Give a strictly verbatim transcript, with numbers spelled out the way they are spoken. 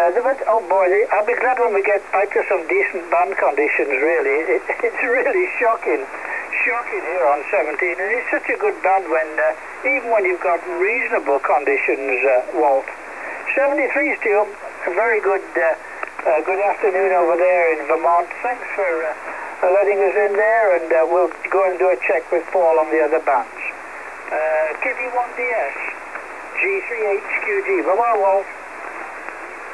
Uh, the, but, oh boy, the, I'll be glad when we get out to some decent band conditions, really. It, it's really shocking, shocking here on seventeen, and it's such a good band when, uh, even when you've got reasonable conditions, uh, Walt. seventy-three still, a very good, uh, uh, good afternoon over there in Vermont. Thanks for, uh, for letting us in there, and uh, we'll go and do a check with Paul on the other bands. Uh, K V one D S, G three H Q G. Bye-bye, Walt.